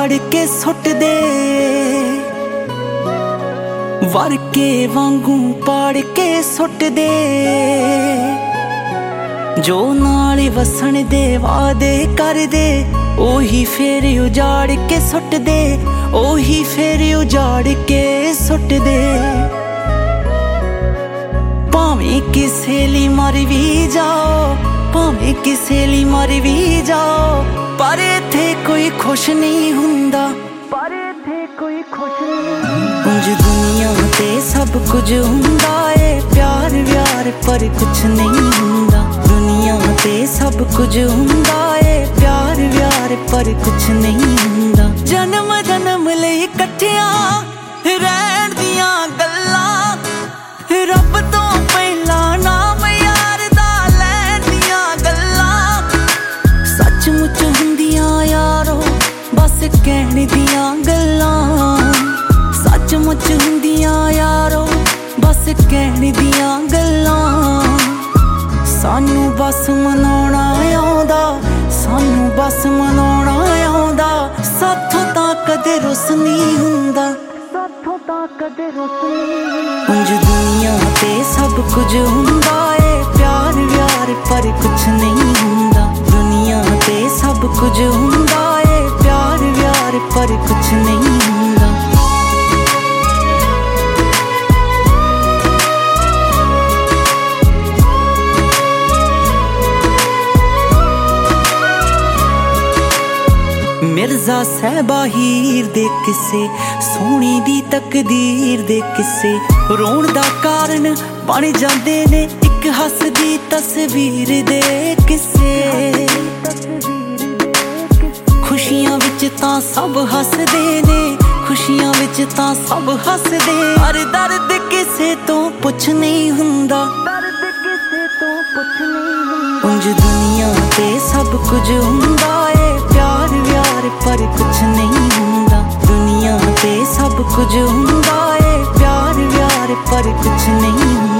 उजाड़ के सुट दे, वरके वांगू पाड़ के सुट दे। जो नाल वसन दे वादे कर दे, ओही फेर उजाड़ के सुट दे, ओही फेर उजाड़ के सुट दे। भावें किसे ली मर भी जाओ, भावें किसे ली मर भी जाओ, पर इत्थे कोई खुश नहीं हुंदा, पर इत्थे कोई खुश नहीं। उंज दुनिया ते सब कुछ हुंदा है, प्यार व्यार पर कुछ नहीं हुंदा। दुनिया ते सब कुछ हुंदा है, प्यार व्यार पर कुछ नहीं हुंदा। जन्म जन्म लई इकट्ठियां रहण दियां गल्लां, रब तो पहला नाम यार दा लैण दियां गल्लां। सचमुच हुंदियां यारो बस कहण दियां गल्लां, सचमुच हुंदियां यारो बस कहण दियां गल्लां। सानू बस मनाउणा आउंदा, सानू बस मनाउणा आउंदा, साथों तां कदे रुस नहीं हुंदा, साथों तां कदे रुस नहीं। उंज दुनिया ते सब कुछ हुंदा है, प्यार व्यार पर कुछ नहीं हुंदा। दुनिया ते सब कुछ हुंदा है, प्यार व्यार पर कुछ नहीं हुंदा। मिर्जा साहबा हीर दे किस्से, सोहनी दी तकदीर दे किस्से, रोण दा कारण बन जांदे ने इक हसदी तस्वीर दे किस्से। खुशियां विच तां सब हसदे ने, खुशियां विच तां सब हसदे, पर दर्द किसे तो पुछ नहीं हुंदा, दर्द किसे तो पुछ नहीं हुंदा। उंज दुनिया ते सब कुछ हुंदा है, प्यार व्यार पर कुछ नहीं हुंदा। दुनिया ते सब कुछ हुंदा है, प्यार व्यार पर कुछ नहीं हुंदा।